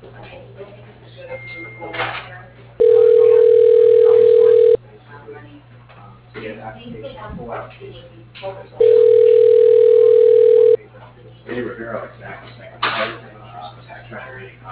Eddie Rivera likes to act like a trying to read